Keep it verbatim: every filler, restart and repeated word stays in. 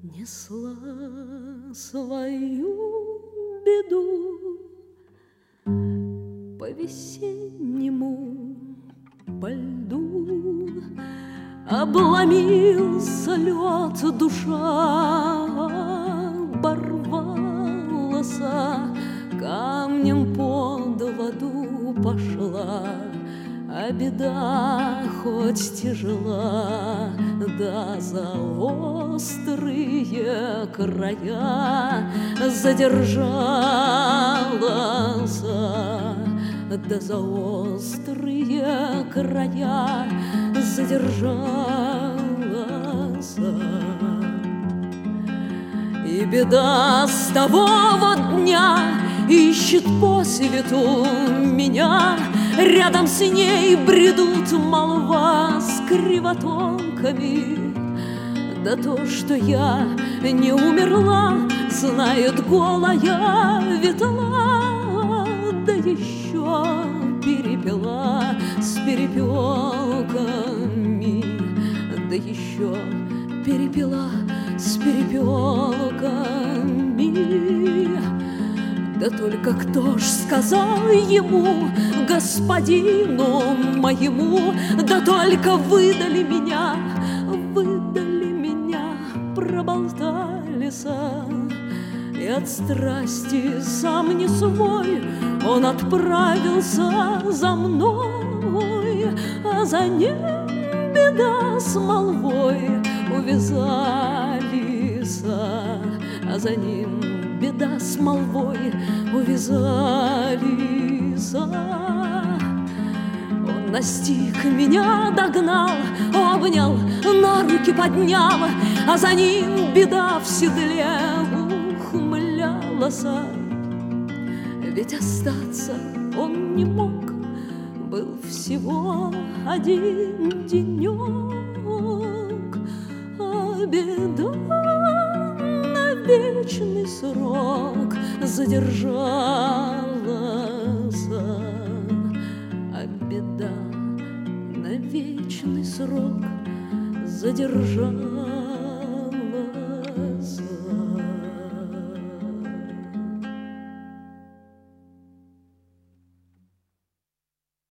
Несла свою беду по весеннему, по льду. Обломился лед, душа оборвалась, камнем под воду пошла. А беда хоть тяжела, да за острые края задержалась, да за острые края задержалась. И беда с того вот дня ищет по свету меня. Рядом с ней бредут молва с кривотолками. Да то, что я не умерла, знает голая ветла, да еще перепела с перепелками, да еще перепела с перепелками. Да только кто ж сказал ему, господину моему, да только выдали меня, выдали меня, проболтались. И от страсти сам не свой он отправился за мной, а за ним беда с молвой увязались, а за ним беда с молвой увязались. Он настиг меня, догнал, обнял, на руки поднял, а за ним беда в седле ухмылялась. Ведь остаться он не мог, был всего один денек, а беда вечный срок задержалась, а беда на вечный срок задержалась.